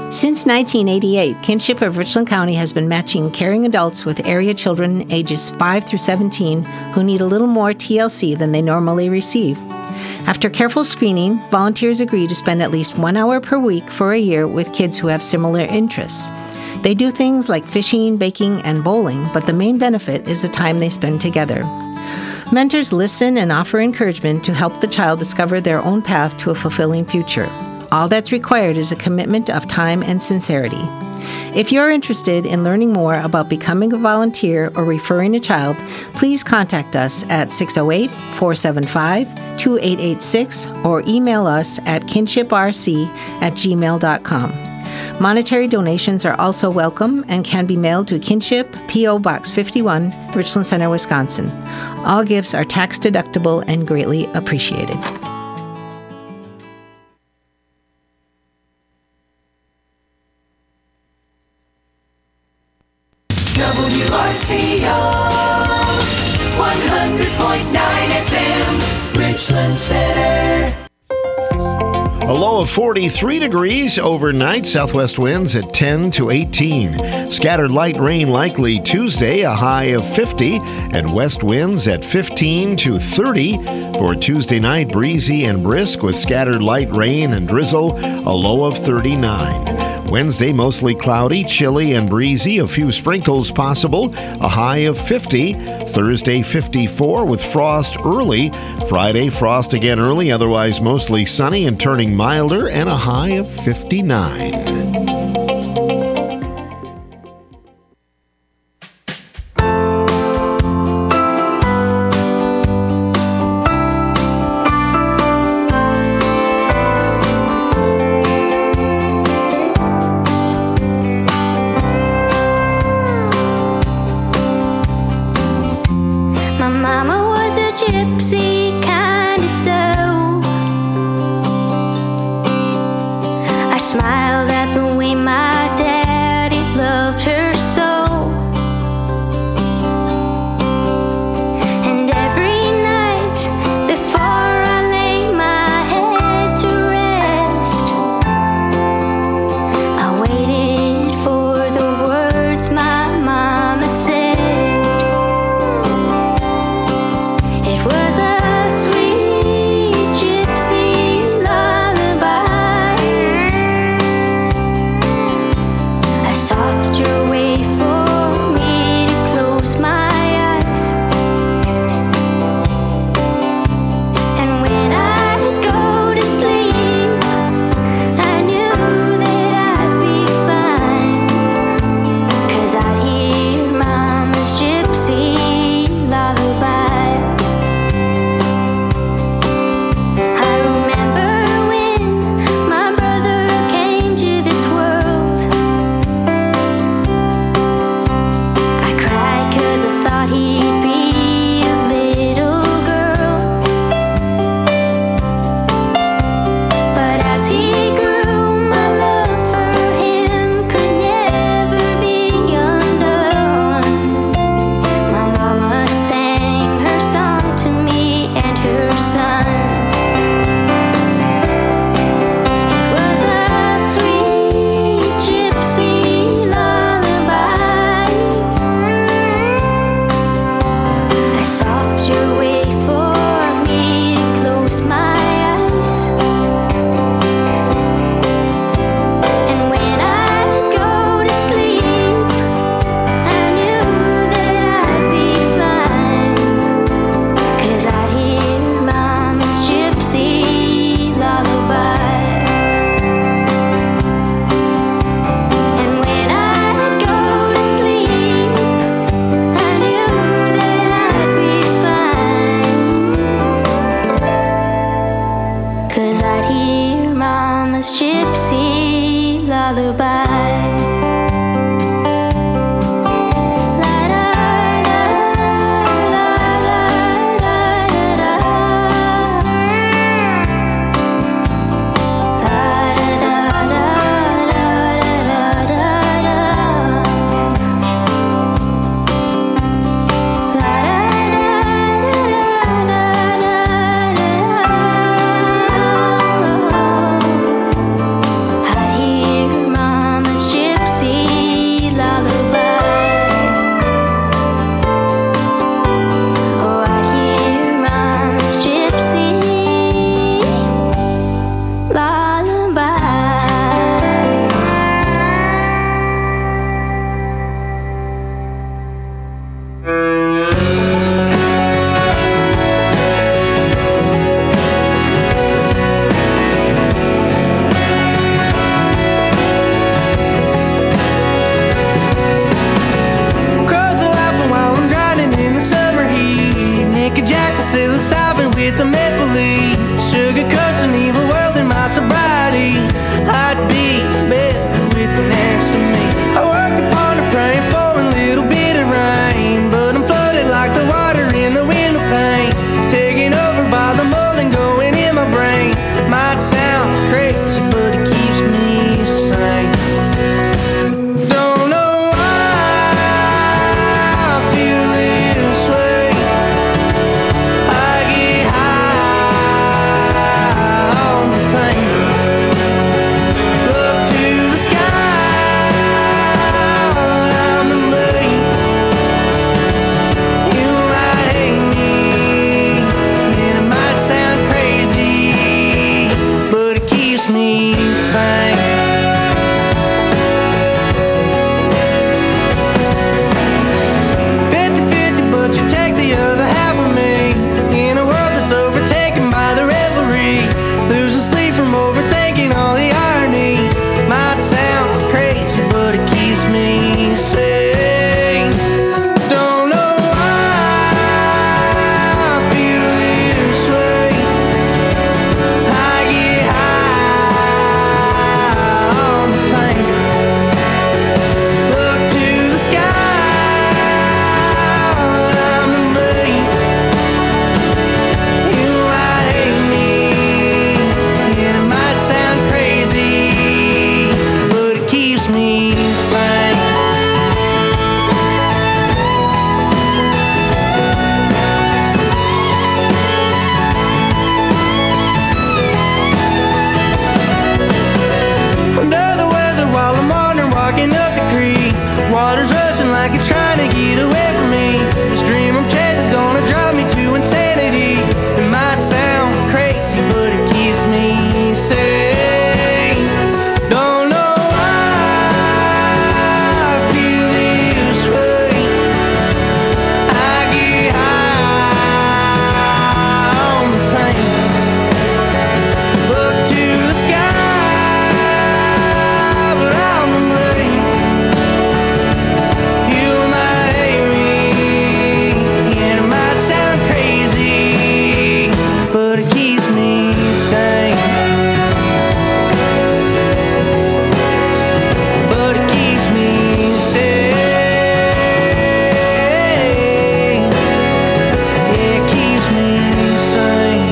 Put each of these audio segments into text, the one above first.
Since 1988, Kinship of Richland County has been matching caring adults with area children ages 5 through 17 who need a little more TLC than they normally receive. After careful screening, volunteers agree to spend at least 1 hour per week for a year with kids who have similar interests. They do things like fishing, baking, and bowling, but the main benefit is the time they spend together. Mentors listen and offer encouragement to help the child discover their own path to a fulfilling future. All that's required is a commitment of time and sincerity. If you're interested in learning more about becoming a volunteer or referring a child, please contact us at 608-475-2886 or email us at kinshiprc@gmail.com. Monetary donations are also welcome and can be mailed to Kinship, P.O. Box 51, Richland Center, Wisconsin. All gifts are tax deductible and greatly appreciated. WRCO 100.9 FM, Richland Center. A low of 43 degrees overnight, southwest winds at 10 to 18. Scattered light rain likely Tuesday, a high of 50, and west winds at 15 to 30. For Tuesday night, breezy and brisk with scattered light rain and drizzle, a low of 39. Wednesday, mostly cloudy, chilly and breezy, a few sprinkles possible, a high of 50. Thursday, 54 with frost early. Friday, frost again early, otherwise mostly sunny and turning milder, and a high of 59. Smiled at the way my daddy loved her so. And every night before I lay my head to rest, I waited for the words my mama said. It was a sweet gypsy lullaby, a softer way for me to close my eyes. And when I'd go to sleep, I knew that I'd be fine, 'cause I'd hear Mama's gypsy lullaby. I remember when my brother came to this world. I cried 'cause I thought he'd be a little girl. But as he grew, my love for him could never be undone. My mama sang her song to me and her son. It was a sweet gypsy lullaby, a softer way for me to close my eyes. And when I'd go to sleep, I knew that I'd be fine, 'cause I'd hear Mama's gypsy lullaby. And when I'd go to sleep, I knew that I'd be fine, 'cause I'd hear Mama's gypsy lullaby. La da da da da da da da. La da da da da da da da. La da da da da da da. I'd hear Mama like you're trying to get away from me. This dream I'm chasing's gonna drive me to insanity. It might sound crazy, but it keeps me sane. Don't know why I feel this way. I get high on the plane, look to the sky, but I'm to blame. You might hate me, and it might sound crazy, but it keeps me sane. But it keeps me sane. It keeps me sane.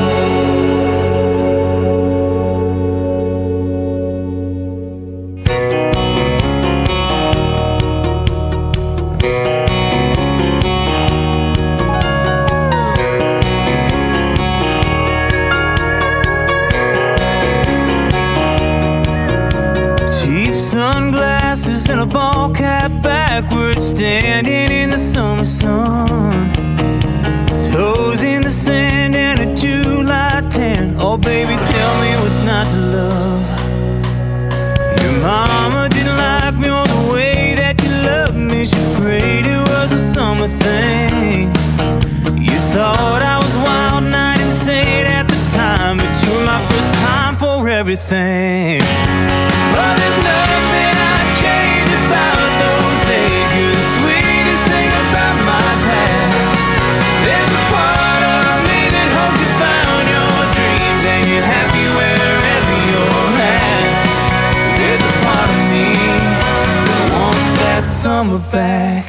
Cheap sunglasses and a ball cap backwards, standing in the summer sun. Toes in the sand and a July tan. Oh baby, tell me what's not to love. Your mama didn't like me all the way that you loved me. She prayed it was a summer thing. You thought I was wild and I didn't say it at the time, but you were my first time for everything. But there's nothing I'd change about those days. You're the sweetest thing about my past. There's a part of me that hopes you found your dreams and you're happy wherever you're at. There's a part of me that wants that summer back.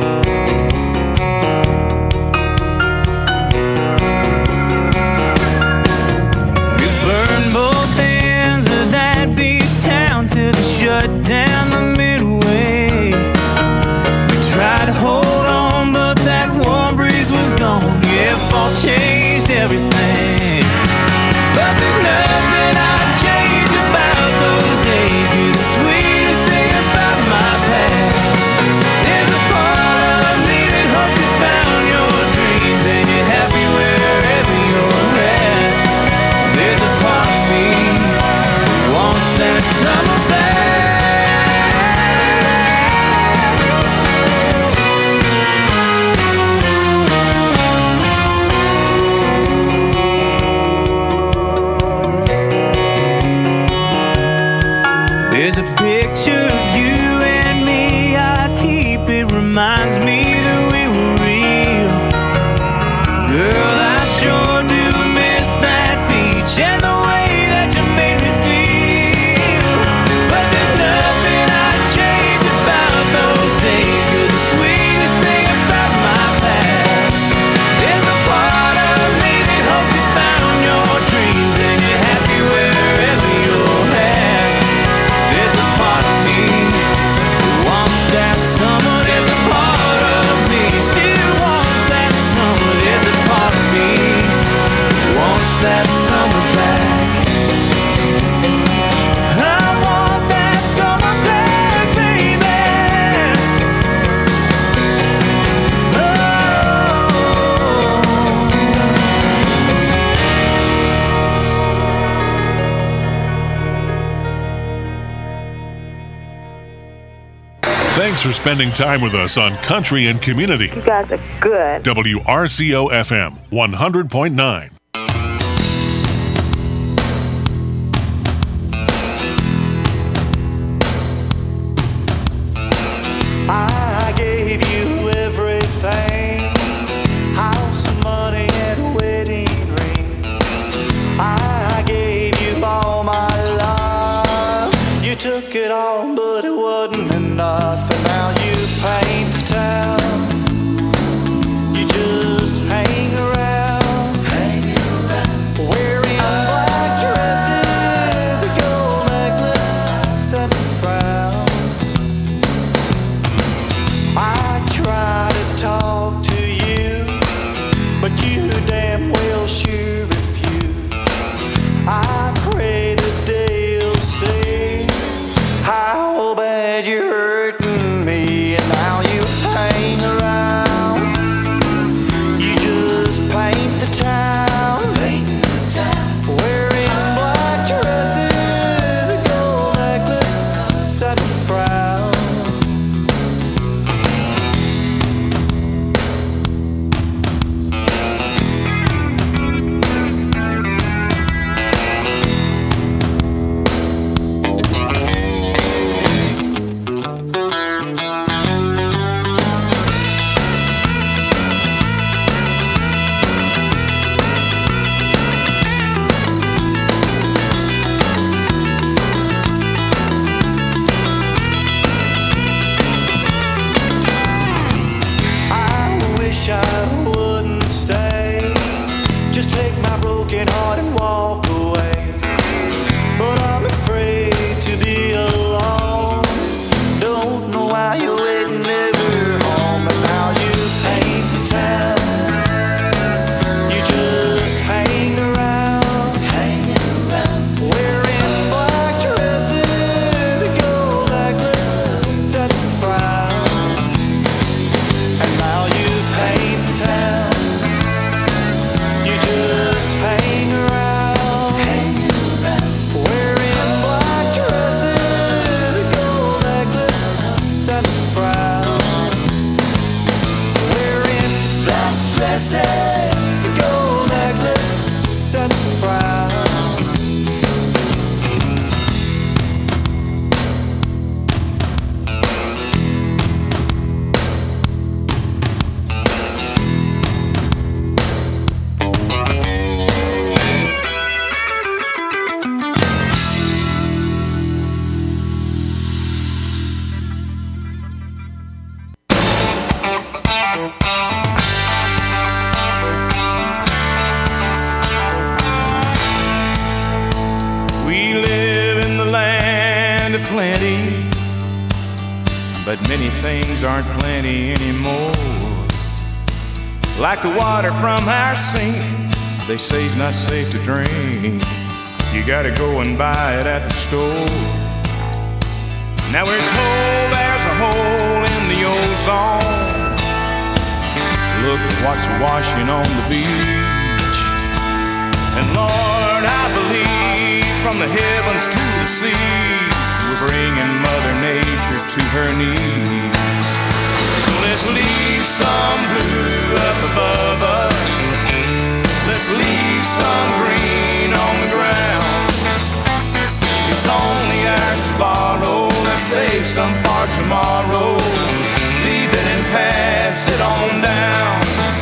We burned both ends of that beach town till they shut down the midway. We tried to hold on, but that warm breeze was gone. Yeah, fall changed everything. But there's nothing I'd change about those days. You're the sweetest thing about my past. There's a part of me that hopes you found your dreams and you're happy wherever you're at. There's a part of me that wants that summer back. There's a picture of you and me, I keep it, reminds me that we were real. Girl, I sure do miss that beach and the way that you made me feel. But there's nothing I'd change about those days. You're the sweetest thing about my past. There's a part of me that hopes you found your dreams and you're happy wherever you're at. There's a part of me who wants that summer. There's a part of me still wants that summer. There's a part of me who wants that summer back. I want that summer back, baby. Thanks for spending time with us on Country and Community. You guys are good. WRCO FM 100.9. I gave you everything, house, money, and a wedding ring. I gave you all my love. You took it all, but it wasn't enough. And now you paint the town. You just hang around, wearing black dresses, a gold necklace, and a frown. I try to talk to you, but you damn well sure refuse. I pray the day you'll see how bad you're but many things aren't plenty anymore. Like the water from our sink, they say it's not safe to drink. You gotta go and buy it at the store. Now we're told there's a hole in the ozone. Look what's washing on the beach. And Lord, I believe from the heavens to the seas, we're bringing Mother Nature to her knees. So let's leave some blue up above us. Let's leave some green on the ground. It's only ours to borrow. Let's save some for tomorrow. Leave it and pass it on down.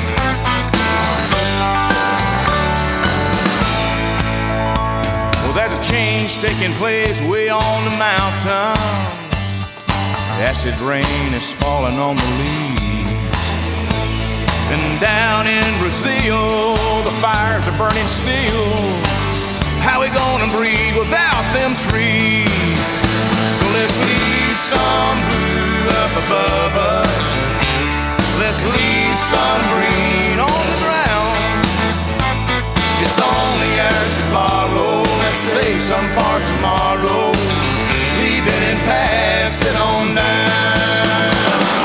Well, there's a change taking place way on the mountains. Acid rain is falling on the leaves. And down in Brazil, the fires are burning still. How we gonna breathe without them trees? So let's leave some blue up above us. Let's leave some green on the ground. It's only ours to borrow. Let's save some for tomorrow. Leave it and pass it on down.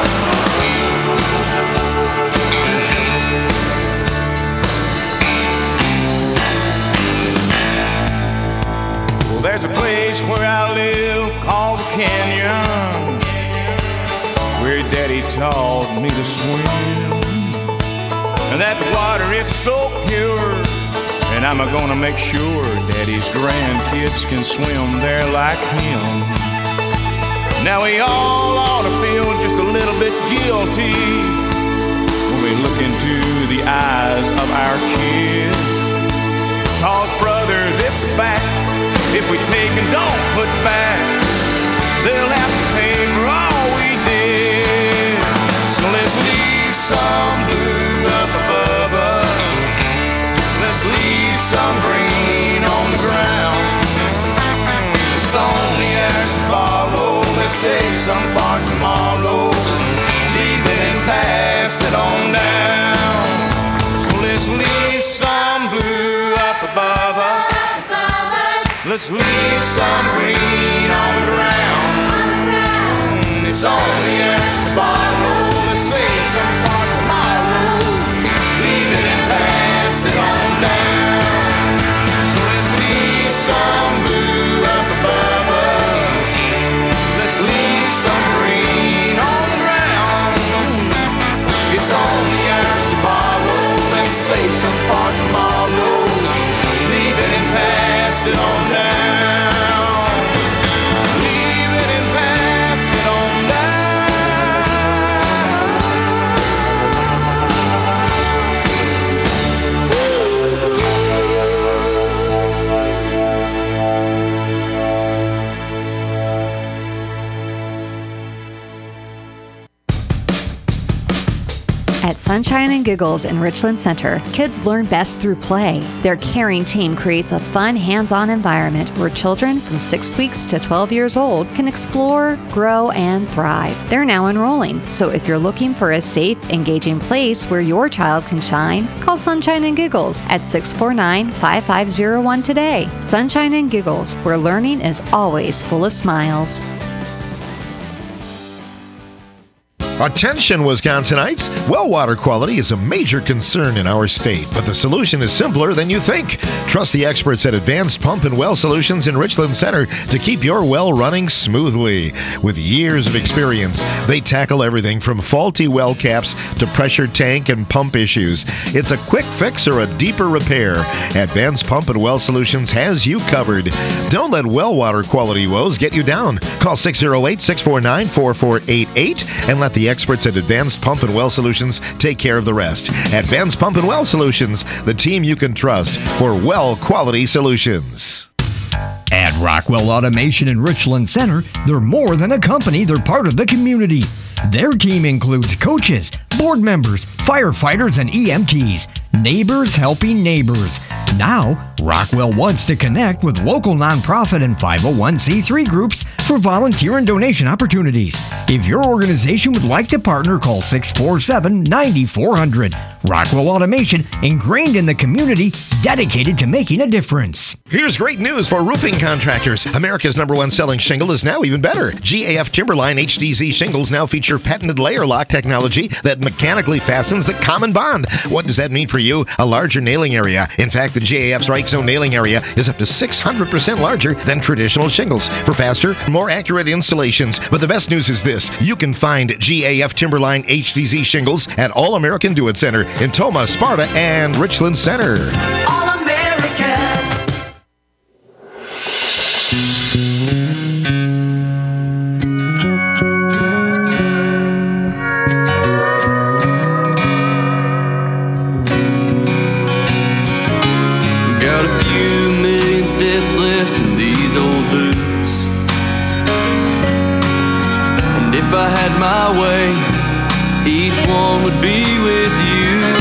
Well, there's a place where I live called the Canyon, where Daddy taught me to swim. And that water is so pure, and I'm gonna make sure Daddy's grandkids can swim there like him. Now we all ought to feel just a little bit guilty when we look into the eyes of our kids. 'Cause brothers, it's a fact, if we take and don't put back, they'll have to pay for all we did. So let's leave some blue up above us. Let's leave some green on the ground. It's only ours to borrow. Let's save some for tomorrow. Leave it and pass it on down. So let's leave some blue up above us. Let's leave some green on the ground. It's only ours to borrow. Let's save some for tomorrow. Leave it and pass it on down. So let's leave some blue up above us. Let's leave some green on the ground. It's only ours to borrow. Let's save some for tomorrow. Leave it and pass it on down. Leave it and pass it on At Sunshine and Giggles in Richland Center, kids learn best through play. Their caring team creates a fun, hands-on environment where children from 6 weeks to 12 years old can explore, grow, and thrive. They're now enrolling, so if you're looking for a safe, engaging place where your child can shine, call Sunshine and Giggles at 649-5501 today. Sunshine and Giggles, where learning is always full of smiles. Attention, Wisconsinites! Well water quality is a major concern in our state, but the solution is simpler than you think. Trust the experts at Advanced Pump and Well Solutions in Richland Center to keep your well running smoothly. With years of experience, they tackle everything from faulty well caps to pressure tank and pump issues. It's a quick fix or a deeper repair. Advanced Pump and Well Solutions has you covered. Don't let well water quality woes get you down. Call 608-649-4488 and let the experts at Advanced Pump and Well Solutions take care of the rest. Advanced Pump and Well Solutions, the team you can trust for well quality solutions. At Rockwell Automation in Richland Center, they're more than a company, they're part of the community. Their team includes coaches, board members, firefighters, and EMTs. Neighbors helping neighbors. Now, Rockwell wants to connect with local nonprofit and 501c3 groups for volunteer and donation opportunities. If your organization would like to partner, call 647-9400. Rockwell Automation, ingrained in the community, dedicated to making a difference. Here's great news for roofing contractors. America's #1 selling shingle is now even better. GAF Timberline HDZ shingles now feature patented layer lock technology that mechanically fastens the common bond. What does that mean for you? A larger nailing area. In fact, the GAF Strike Zone nailing area is up to 600% larger than traditional shingles for faster, more accurate installations. But the best news is this. You can find GAF Timberline HDZ shingles at All American Do-It Center in Toma, Sparta, and Richland Center. All American. Got a few million steps left in these old boots, and if I had my way, each one would be with you.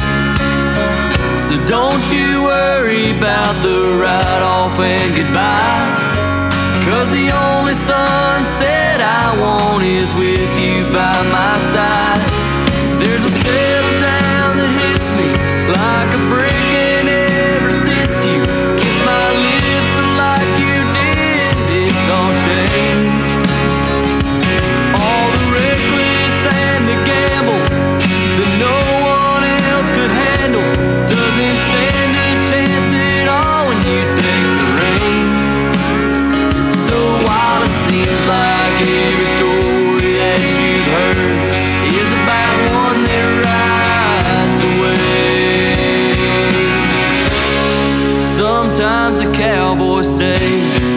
So don't you worry about the ride-off and goodbye, 'cause the only sunset I want is with you by my side. There's a settle down that hits me like a brick, and ever since you kissed my lips like you did, it's all changed. All the reckless and the gamble that no one else could handle doesn't stand a chance at all when you take the reins. So while it seems like every story that you've heard is about one that rides away, sometimes a cowboy stays.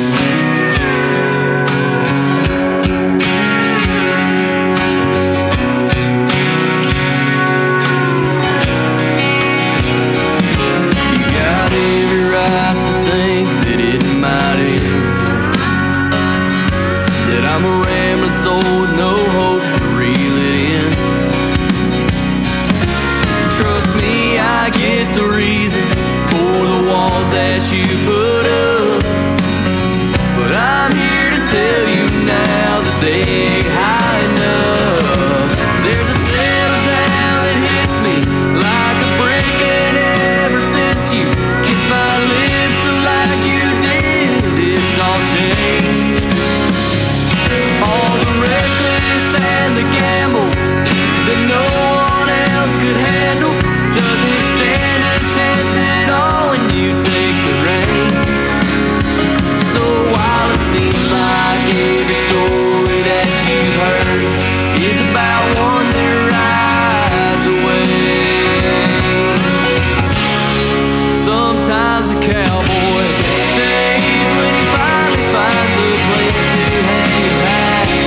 I'm a rambling soul with no hope to reel it in. Trust me, I get the reason for the walls that you put up, but I'm here to tell you now that they ain't high enough. There's a settle down that hits me like a brick, and ever since you kissed my lips like you did, it's all changed. All the reckless and the gamble that no one else could handle doesn't stand a chance at all when you take the reins. So while it seems like every story that you've heard is about one that rides away, sometimes a cowboy stays when he finally finds a place to hang his hat.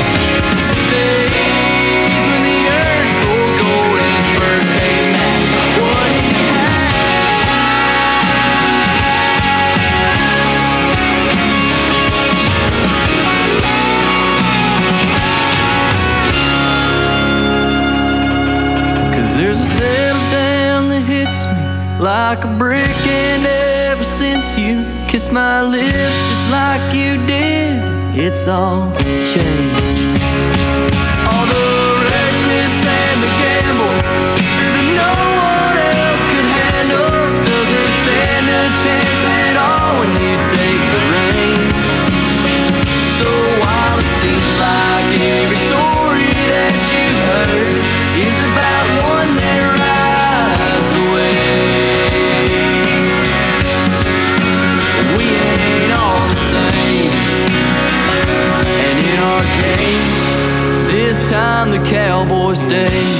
There's a settle down that hits me like a brick, and ever since you kissed my lips just like you did, it's all changed. All the reckless and the gamble that no one else could handle doesn't stand a chance at all when you take the reins. So while it seems like every story that you've heard is about one that rides away, we ain't all the same. And in our case, this time the cowboy stays.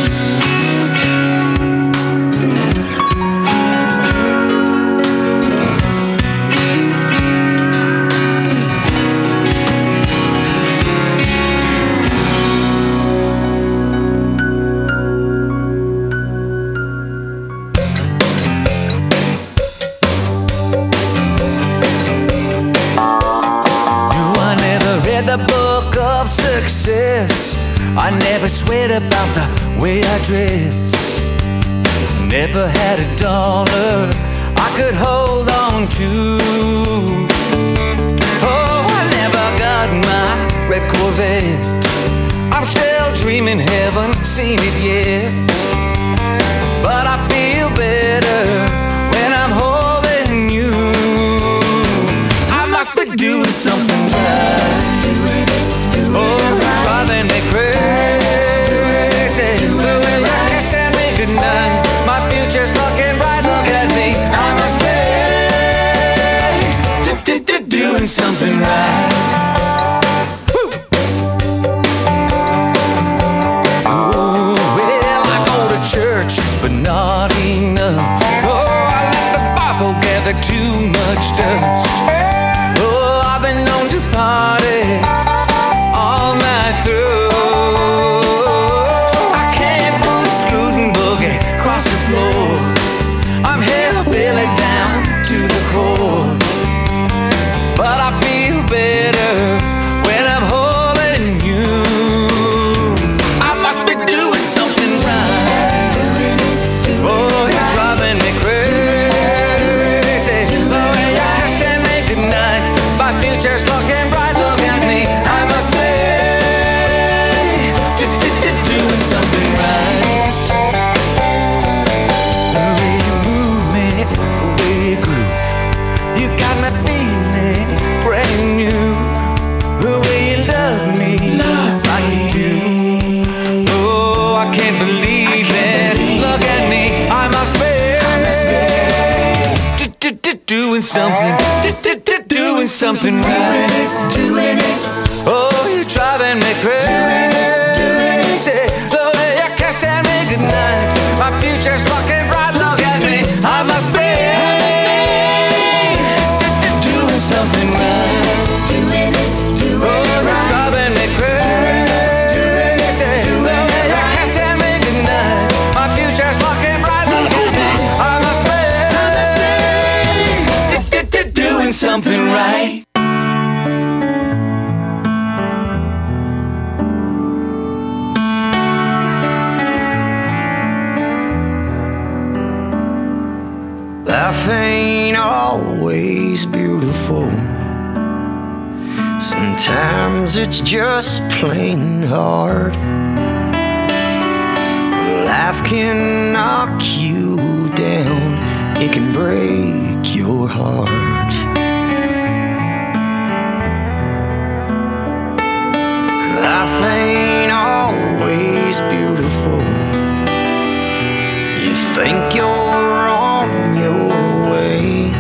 Success. I never sweat about the way I dress. Never had a dollar I could hold on to. Oh, I never got my red seen it yet, but I feel better when I'm holding you. I must be doing something right. Oh, driving me crazy. The way I kiss and me goodnight. My future's looking bright. Look at me. I must be doing something right. Church, but not enough. Oh, I let the Bible gather too much dust. Oh, I've been known to party all night through. I can't move, scoot and boogie across the floor. I'm hillbilly down to the core, but I feel better when I'm holding you. I must be doing something right. Oh, you're driving me crazy. The way you kiss and me goodnight. My future's looking bright. Look at me. I must be doing something right. The way you move me, the way you groove, you got me feeling brand new. The way you love me like you do. Oh, I can't believe it. Look at me. I must be doing something, doing something right. Doing it. Oh, you're driving me crazy. The way you kiss and me goodnight. My future's looking bright. Look at me. I must be doing something right. Doing it. Oh, you're driving me crazy. The way you kiss and me goodnight. My future's looking bright. Look at me. I must be doing something right. Life ain't always beautiful. Sometimes it's just plain hard. Life can knock you down. It can break your heart. Life ain't always beautiful. You think you're on your way,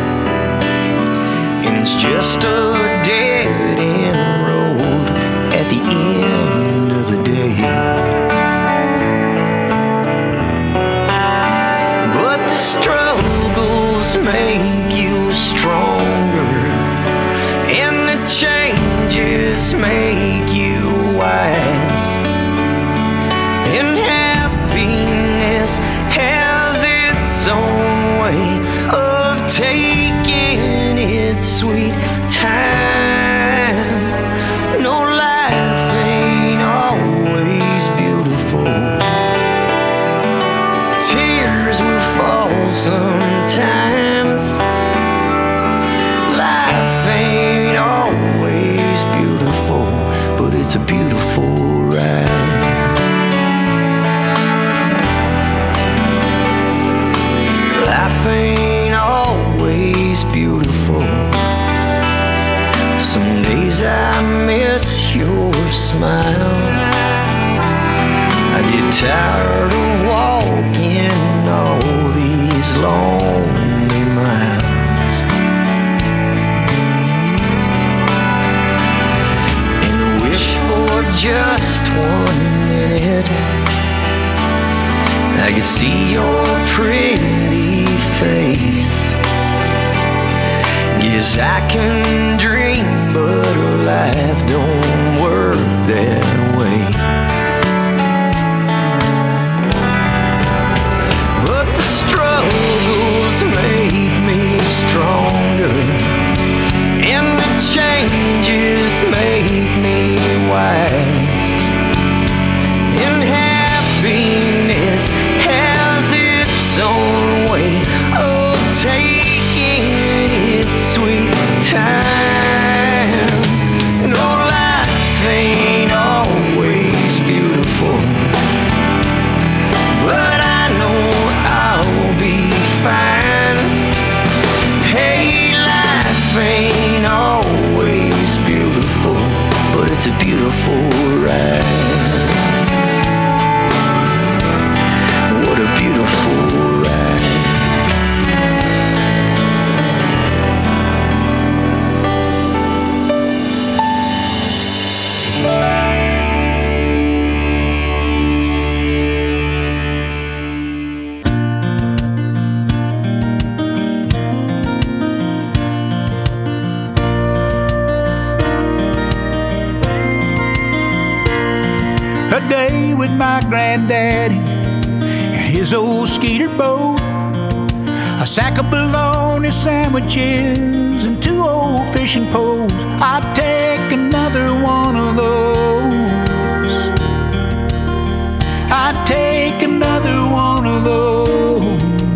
and it's just a dead-end road at the end of the day. But the struggles make you stronger, and the changes make you wise. And happiness has its own way of taking its sweet time. No, life ain't always beautiful. Tears will fall sometimes. Life ain't always beautiful, but it's a beautiful ride. Life ain't always beautiful. Some days I miss your smile. I get tired of walking all these lonely miles, and I wish for just 1 minute I could see your pretty face. Yes, I can dream, but life don't work that way. But the struggles make me stronger, and the changes make me wise. And happiness has its own way of taking its sweet time. No, life ain't all a day with my granddaddy and his old skeeter boat, a sack of bologna sandwiches and 2 old fishing poles. I'd take another one of those. I'd take another one of those.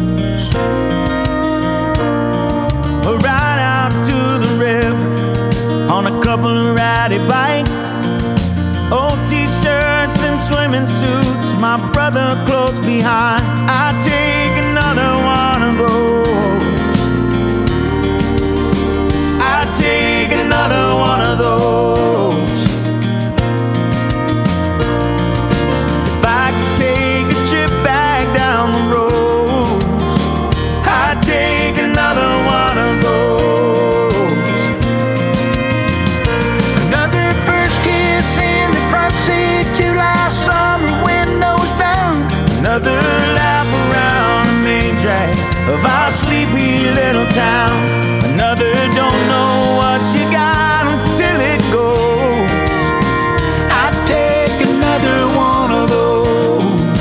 Right out to the river on a couple of rowdy bikes, old t-shirts and swimming suits, my brother close behind. I'd take another one of those. I'd take another one of those. If I could take a trip back down the road, I'd take another one of those. Another first kiss in the front seat, July summer, windows down. Another lap around the main drag of our sleepy little town. Another don't know what you got until it goes. I'd take another one of those.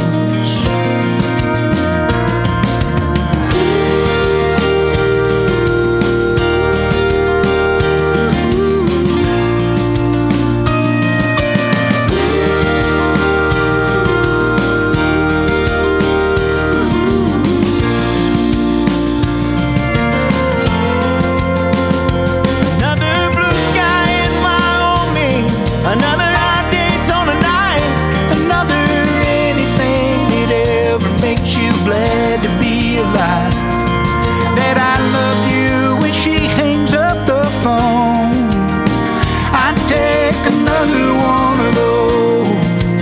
Another blue sky in Wyoming. Another hot Daytona night. Another anything that ever makes you glad to be alive. That I love you when she hangs up the phone. I'd take another one of those.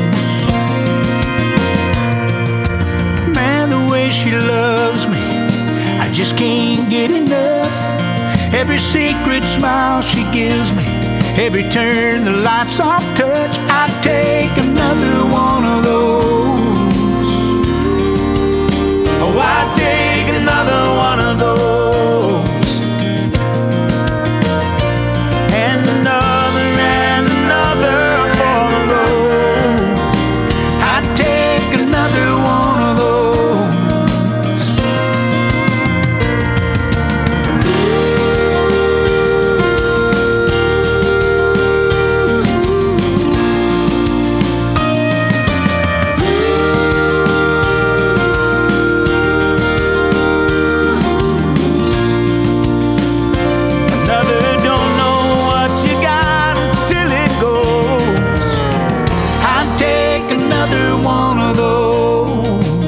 Man, the way she loves me, I just can't get enough. Every secret smile she gives me, every turn the lights off touch, I'd take another one of those. Oh, I'd take another one of those. And another for the road. I'd take another one of those. Another don't know what you got until it goes. I'd take another one of those.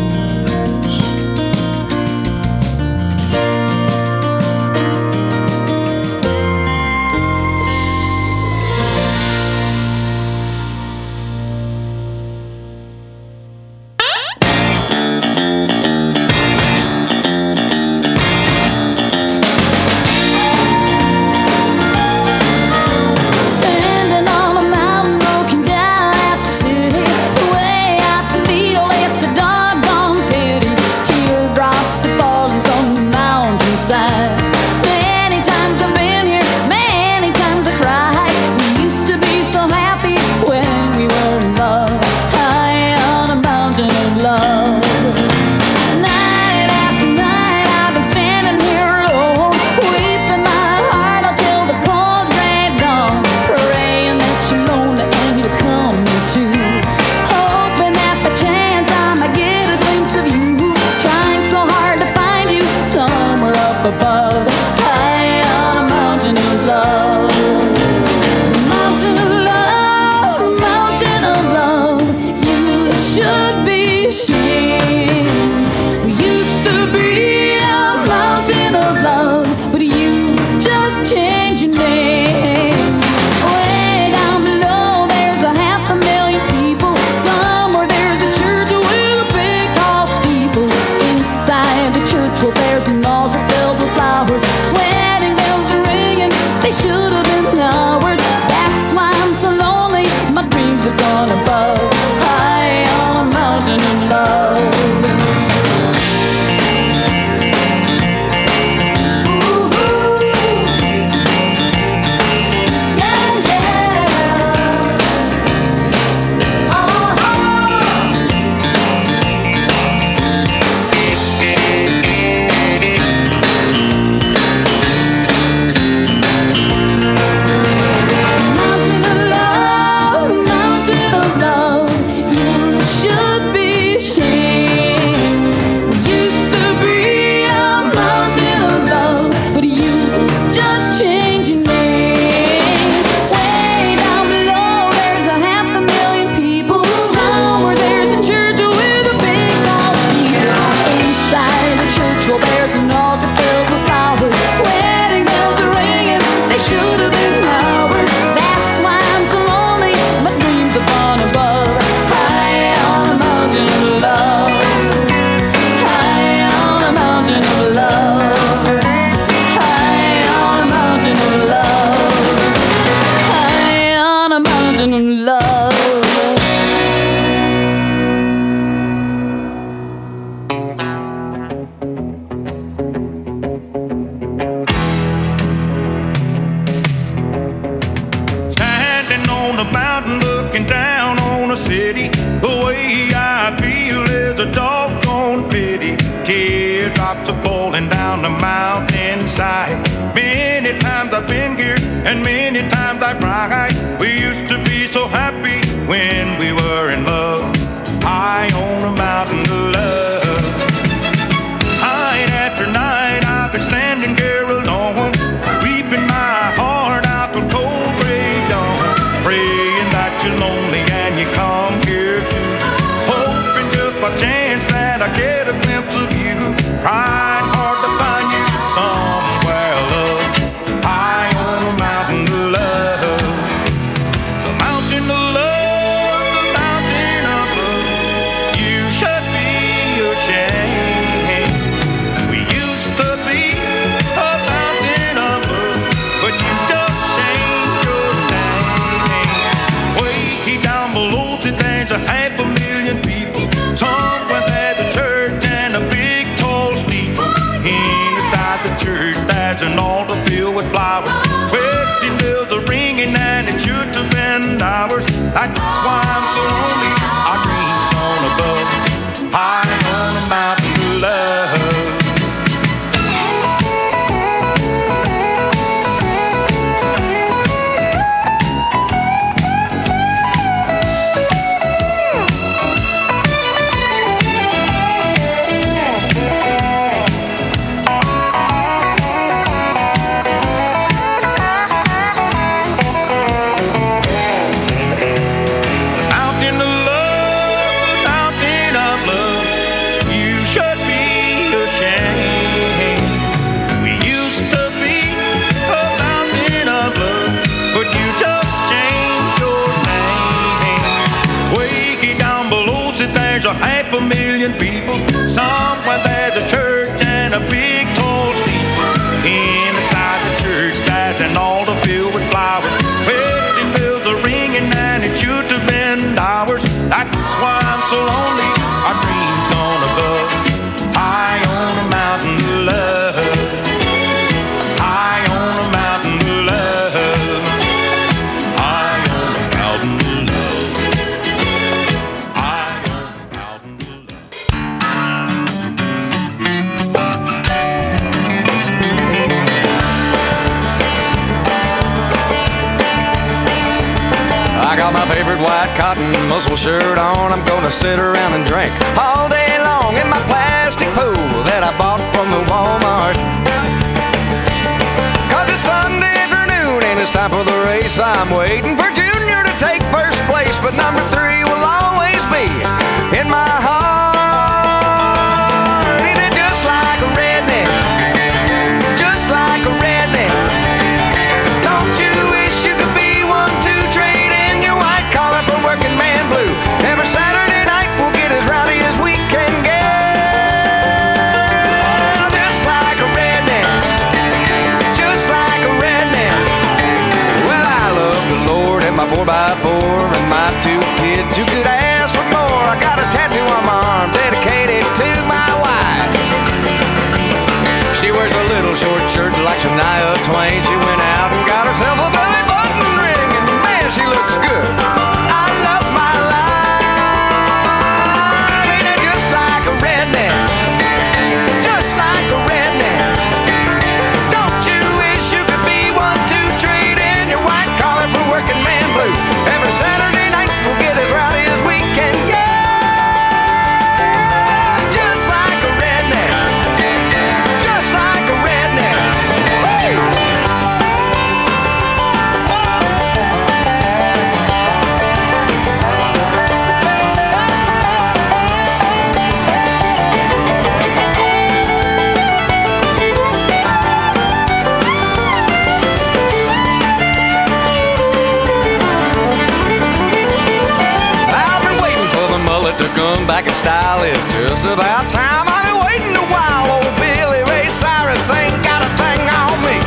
Standing on a mountain looking down at the city, the way I feel, it's a doggone pity. Teardrops are falling from the mountainside. Many times I've been here, many times I cried. We used to be so happy when we were in love, high on a mountain of love. Night after night I've been standing here alone, weeping my heart out till the cold gray dawn, praying that you're lonely and you'll come too, hoping that by chance I might get a glimpse of you, trying so hard to find you somewhere up above, high on a mountain of love. The mountain of love, the mountain of love, you should be ashamed. We used to be a mountain of love, but you just changed your name. Way down below there's a 500,000 people. Somewhere there's a church with a big tall steeple. Inside the church, well, there's an altar filled with flowers. Wedding bells are ringing, they should have been ours. That's why I'm so lonely, my dreams have gone above, high on a mountain of love. Yeah, yeah. should have been ours. That's why I'm so lonely. My dreams are far above. High on a mountain of love. High on a mountain of love. High on a mountain of love. High on a mountain of love. Standing on the mountain looking down on the city, the way I feel is a doggone pity. Teardrops are falling down the mountainside. Many times I've been here and many times I cried. We used to be so happy when we were in love. High on a mountain of love. Night after night I've been standing here alone, weeping my heart out till cold gray dawn, praying that you're lonely and you come here too, hoping just by chance that I get a glimpse of you. Trying hard to find you somewhere, love. High on a mountain of love. The mountain of love, the mountain of love. You should be ashamed. We used to be a mountain of love, but you just changed your name. Way down below today, there's 500,000 people. Somewhere there's a church and a big tall steeple. Inside the church there's an altar filled with flowers. Wedding bells are ringing and it should have been ours. That's why I'm so lonely. Our dreams gone above. High on a mountain of love. Mountain of love, mountain of love. You should be ashamed. We used to be a mountain of love, but you just changed your name. Way down below, see, there's a 500,000 people. Somewhere there's a church and a big tall steeple. Inside the church there's an altar filled with flowers. Wedding bells are ringing and it should have been ours. That's why I'm so lonely. Our dreams gone above. High on a mountain of love. High on a mountain of love. High on a mountain of love. High on a mountain of love. I got my favorite white cotton muscle shirt on. I'm gonna sit around and drink all day long in my plastic pool that I bought from the Walmart. Cause it's Sunday afternoon and it's time for the race. I'm waiting for Junior to take first place, but number 3 will always be in my heart. Ain't it just like a redneck? Just like a redneck. Don't you wish you could be one to trade in your white collar for working man blue? Every Saturday night we'll get as rowdy as we can get. Just like a redneck. Just like a redneck. Well, I love the Lord and my 4x4 and my 2 kids. Who could ask for more? I got a tattoo on my arm dedicated to my wife. She wears a little short shirt like Shania Twain. She went out and got herself a belly button ring, and man, she looks good. I love my life. Ain't it just like a redneck? Just like a redneck. Don't you wish you could be one to trade in your white collar for working man blue? Every Saturday night we'll get as rowdy as to come back in style. It's just about time. I've been waiting a while. Old Billy Ray Cyrus ain't got a thing on me.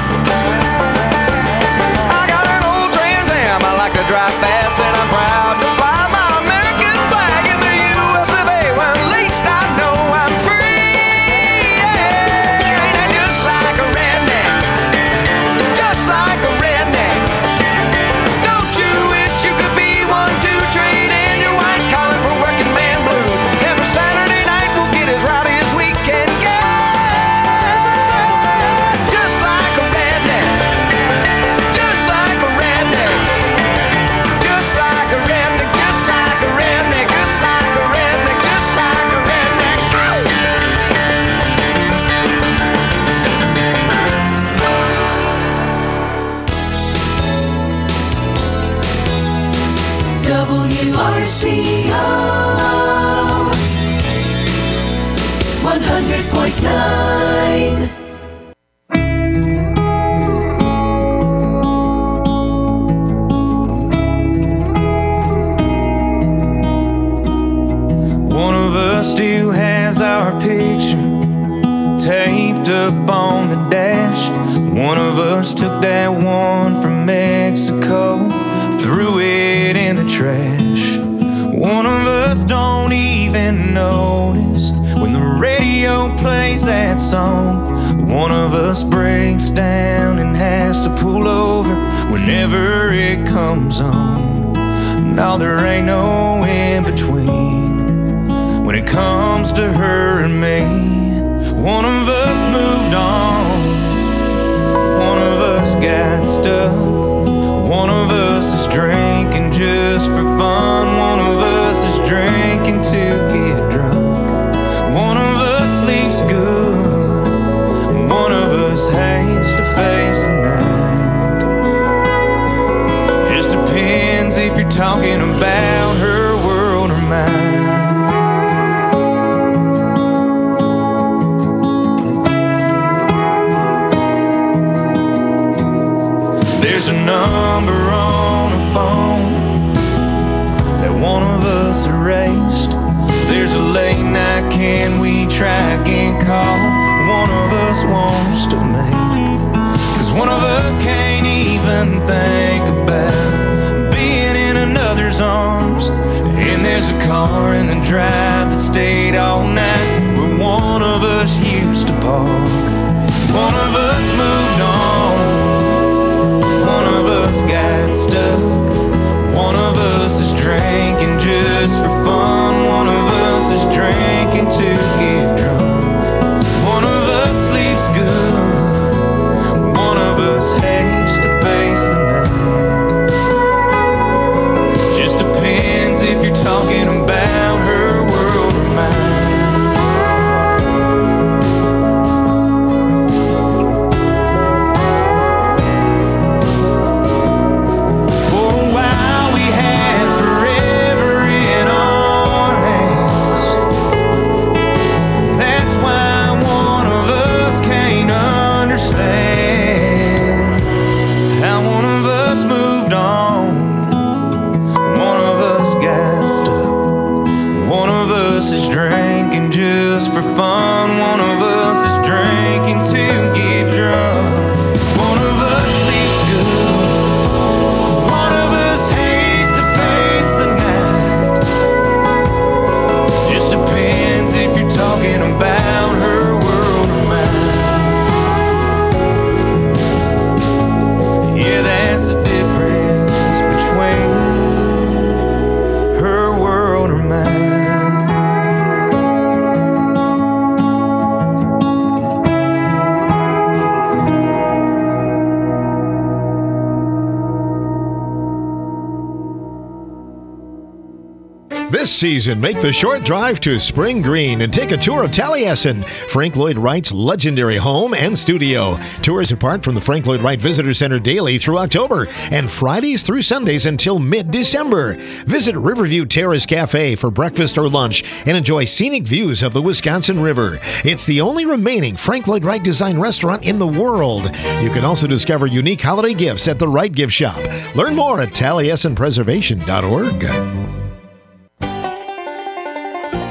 I got an old Trans Am. I like to drive fast and I'm proud to fly my American flag in the US of A. Well, at least I know I'm free. Yeah. Ain't that just like a redneck? Just like a redneck. Don't you wish you could be one to trade in your white collar for working man blues? Every Saturday night we'll get as rowdy as we can get. Just like a redneck. Just like a redneck. Just like a redneck. Just like a redneck. Just like a redneck. Just like a redneck. WRCO 100.9. One of us still has our picture taped up on the dash. One of us took that one from Mexico, threw it in the trash. One of us don't even notice when the radio plays that song. One of us breaks down and has to pull over whenever it comes on. No, there ain't no in between when it comes to her and me. One of us moved on. One of us got stuck. One of us is drinking just for fun. One of us is drinking to get drunk. One of us sleeps good. One of us hates to face the night. Just depends if you're talking about her world or mine. There's a number on a phone that one of us erased. There's a late night can we try again call one of us wants to make. 'Cause one of us can't even think about being in another's arms. And there's a car in the drive that stayed all night where one of us used to park. One of us moved on. One of us got stuck. One of us is drinking just for fun. One of us is drinking to get drunk. One of us sleeps good. One of us hates to face the night. Just depends if you're talking about her world or mine. For fun, one of us is drinking to get drunk. One of us sleeps good. One of us hates to face the night. Just depends if you're talking about her world or mine. Yeah, that's the difference between her world or mine. This season, make the short drive to Spring Green and take a tour of Taliesin, Frank Lloyd Wright's legendary home and studio. Tours depart from the Frank Lloyd Wright Visitor Center daily through October and Fridays through Sundays until mid-December. Visit Riverview Terrace Cafe for breakfast or lunch and enjoy scenic views of the Wisconsin River. It's the only remaining Frank Lloyd Wright design restaurant in the world. You can also discover unique holiday gifts at the Wright Gift Shop. Learn more at TaliesinPreservation.org.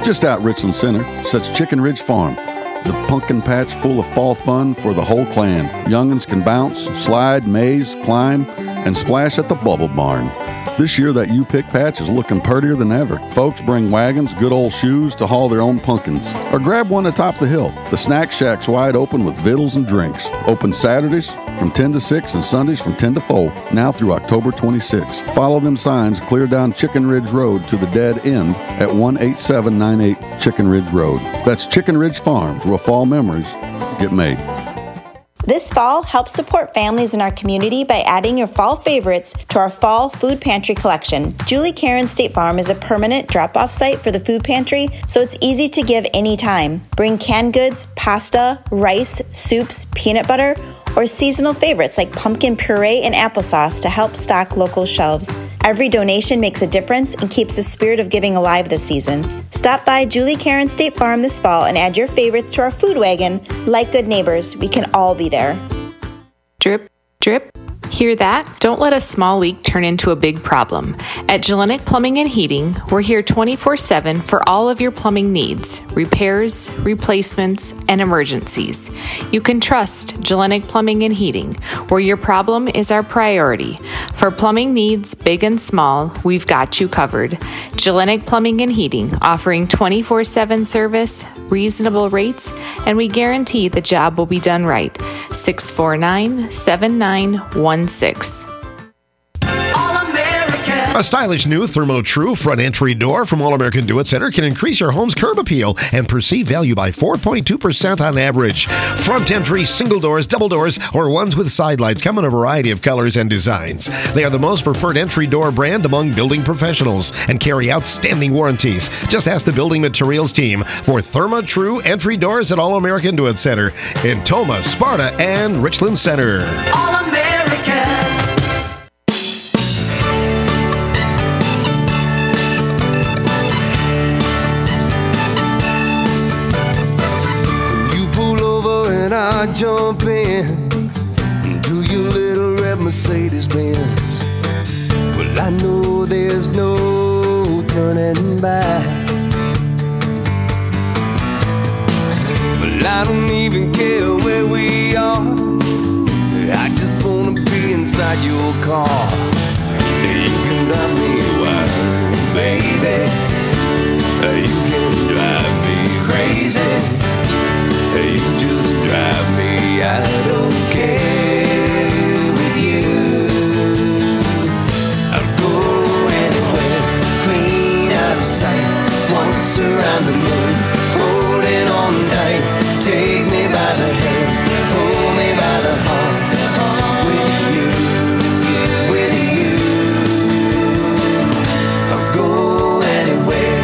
Just out Richland Center sits Chicken Ridge Farm, the pumpkin patch full of fall fun for the whole clan. Young'uns can bounce, slide, maze, climb, and splash at the Bubble Barn. This year, that U-Pick patch is looking purtier than ever. Folks bring wagons, good old shoes to haul their own pumpkins. Or grab one atop the hill. The Snack Shack's wide open with vittles and drinks. Open Saturdays from 10 to 6 and Sundays from 10 to 4, now through October 26. Follow them signs clear down Chicken Ridge Road to the dead end at 18798 Chicken Ridge Road. That's Chicken Ridge Farms, where fall memories get made. This fall, help support families in our community by adding your fall favorites to our fall food pantry collection. Julie Karen State Farm is a permanent drop-off site for the food pantry, so it's easy to give anytime. Bring canned goods, pasta, rice, soups, peanut butter, or seasonal favorites like pumpkin puree and applesauce to help stock local shelves. Every donation makes a difference and keeps the spirit of giving alive this season. Stop by Julie Karen State Farm this fall and add your favorites to our food wagon. Like good neighbors, we can all be there. Drip, drip. Hear that? Don't let a small leak turn into a big problem. At Jelinek Plumbing and Heating, we're here 24/7 for all of your plumbing needs, repairs, replacements, and emergencies. You can trust Jelinek Plumbing and Heating, where your problem is our priority. For plumbing needs, big and small, we've got you covered. Jelinek Plumbing and Heating, offering 24/7 service, reasonable rates, and we guarantee the job will be done right. 649-7916. A stylish new Thermo True front entry door from All American Do It Center can increase your home's curb appeal and perceived value by 4.2% on average. Front entry, single doors, double doors, or ones with side lights come in a variety of colors and designs. They are the most preferred entry door brand among building professionals and carry outstanding warranties. Just ask the building materials team for Thermo True entry doors at All American Do It Center in Toma, Sparta, and Richland Center. All American. I jump in to your little red Mercedes-Benz. Well, I know there's no turning back. Well, I don't even care where we are. I just wanna be inside your car. You can drive me wild, baby. You can drive me crazy. You just drive me, I don't care with you. I'll go anywhere, clean out of sight. Once around the moon, holding on tight. Take me by the hand, pull me by the heart. With you, with you. I'll go anywhere.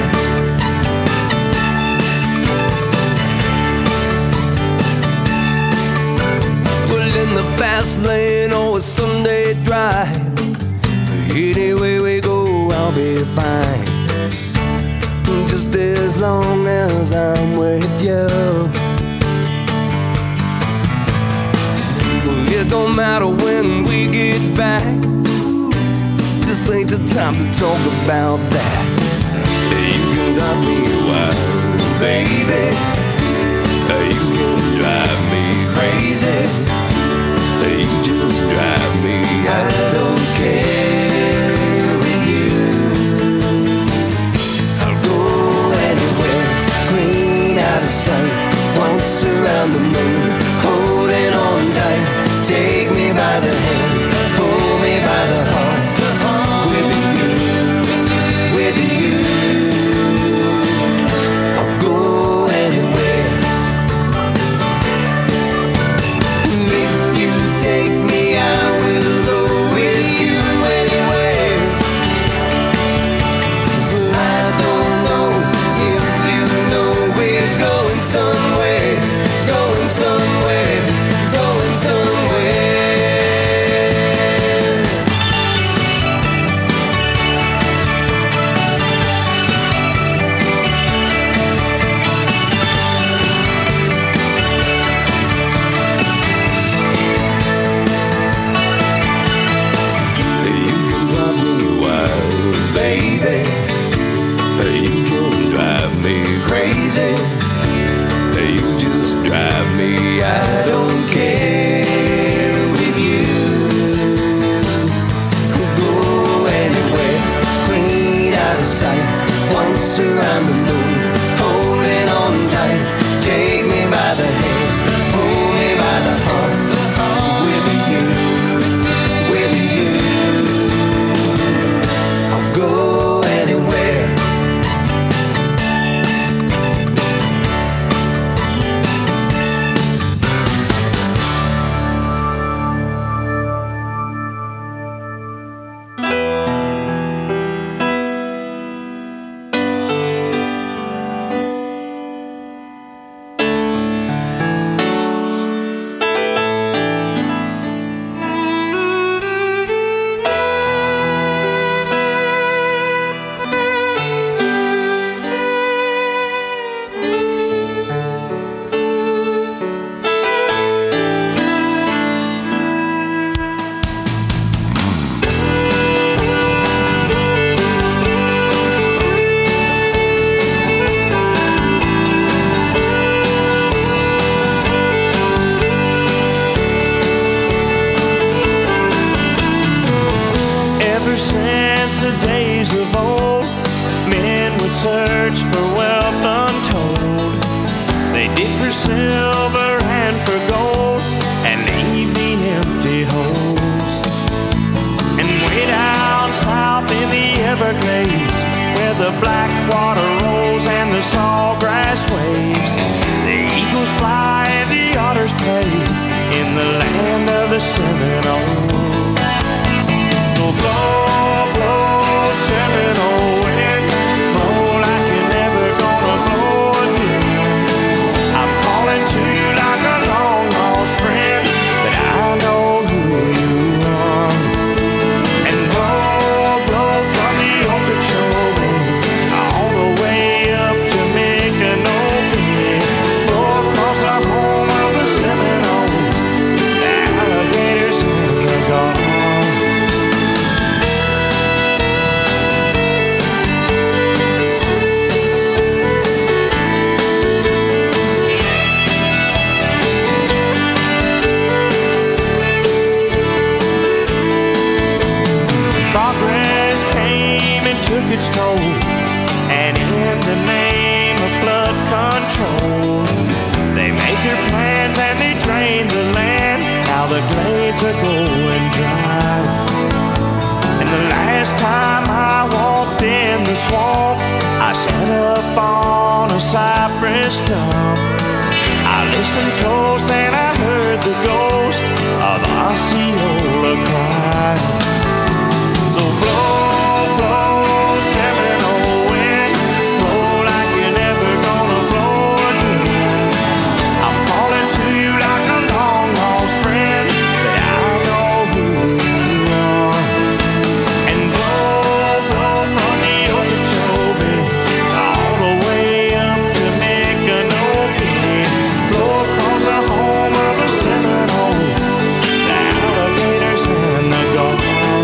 Fast lane or a Sunday drive. Anyway we go, I'll be fine. Just as long as I'm with you. It don't matter when we get back. This ain't the time to talk about that. You can drive me wild, baby. You can drive me crazy. You just drive me, I don't care with you. I'll go anywhere, clean out of sight. Once around the moon, holding on tight. Take me by the hand, pull me by the heart. With you, with you. I'll go anywhere. Take me, I will go with dance around the moon, holding on tight. Take me by the hand, hold me by the heart. With you, I'll go anywhere. Ever since the days of old, men would search for wealth untold. They dig for silver and for gold and leave the empty holes. And way down south in the Everglades, where the black water rolls and the sawgrass waves, the eagles fly and the otters play in the land of the Seminoles. So blow, blow, Seminole wind, blow like you're never gonna blow again. I'm calling to you like a long lost friend, but I know who you are. And blow, blow from the Okeechobee all the way up to Micanopy. Blow across the home of the Seminoles, the alligators and the gulls. Progress came and took its toll, and in the name of flood control, they made their plans and they drained the land. Now the glades are going dry. And the last time I walked in the swamp, I sat up on a cypress stump. I listened close and I heard the ghost of Osceola cry. So blow, blow, Seminole wind, blow like you're never gonna blow again. I'm calling to you like a long lost friend, but I know who you are. And blow, blow from the Okeechobee all the way up to Micanopy. Blow across the home of the Seminoles, the alligators and the gulls.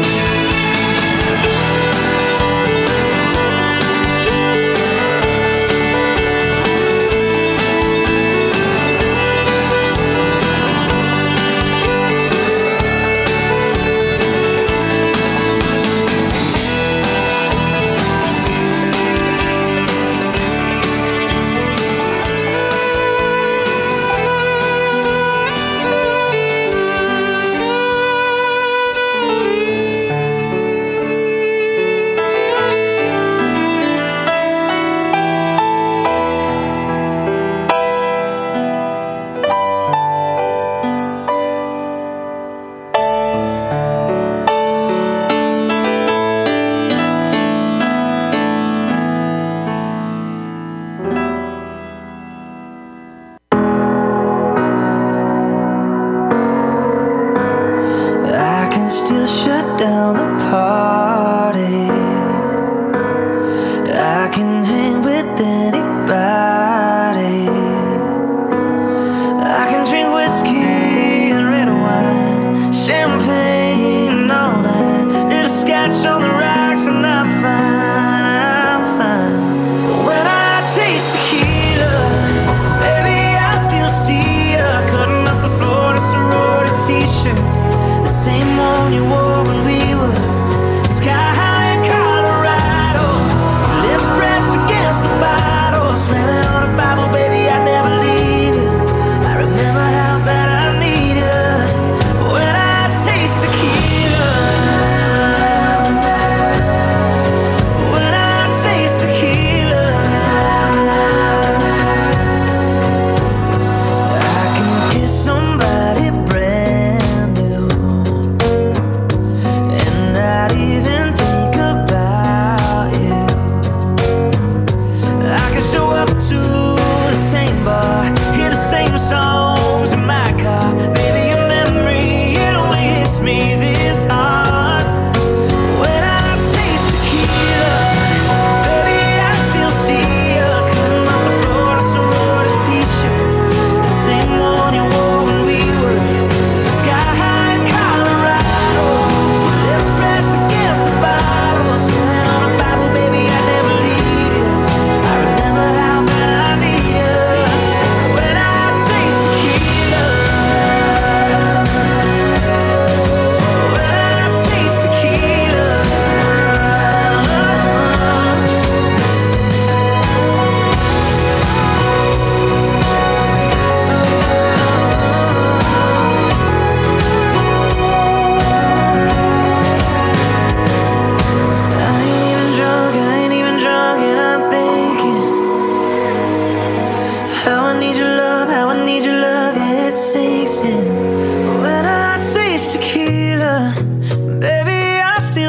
I can still shut down the party. I can hang with anybody. I can drink whiskey and red wine, champagne and all that. Little scotch on the rocks and I'm fine, I'm fine. But when I taste tequila, baby, I still see ya cutting up the floor in a sorority t-shirt, the same one you wore when we were sky high in Colorado. Lips pressed against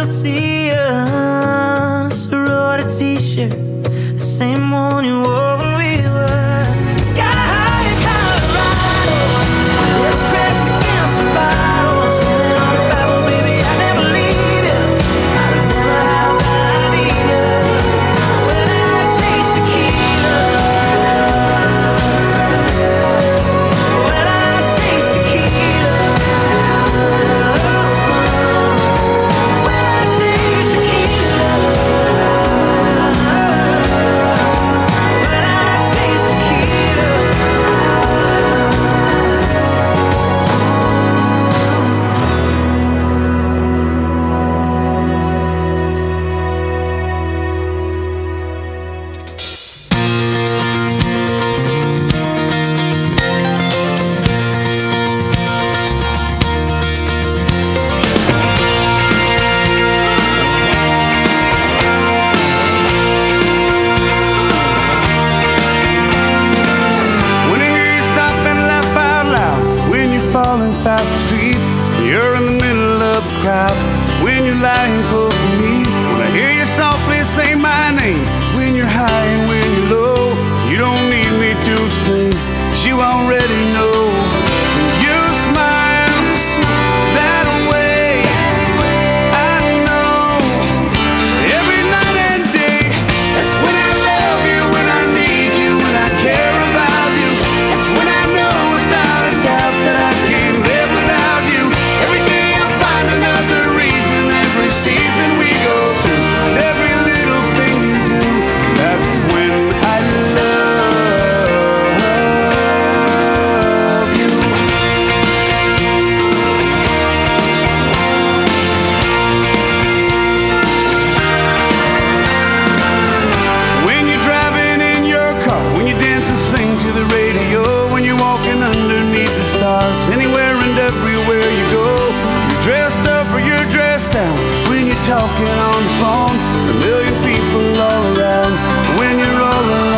still see you. Sorority t-shirt, the same one you wore when we were sky high in Colorado. Lips pressed against the bottle, spilling on the Bible, baby, I never leave you. I remember how bad I need you. When I taste tequila, when I taste tequila, when I taste tequila, when I taste tequila. When I hear you stop and laugh out loud, when you're falling fast asleep, you're in the middle of a crowd, when you're lying close to me, when I hear you softly say my name, when you're high and when you're low, you don't need me to explain, 'cause you already know. You smile that way, I know, every night and day. That's when I love you, when I need you, when I care about you. That's when I know without a doubt that I can't live without you. Every day I find another reason, every season we go through, every little thing you do. That's when I love you. When you're driving in your car, when you dance and sing to the radio, when you're walking underneath the stars, anywhere and everywhere you go, you're dressed up or you're dressed down, when you're talking on the phone, a million people all around, when you're all alone.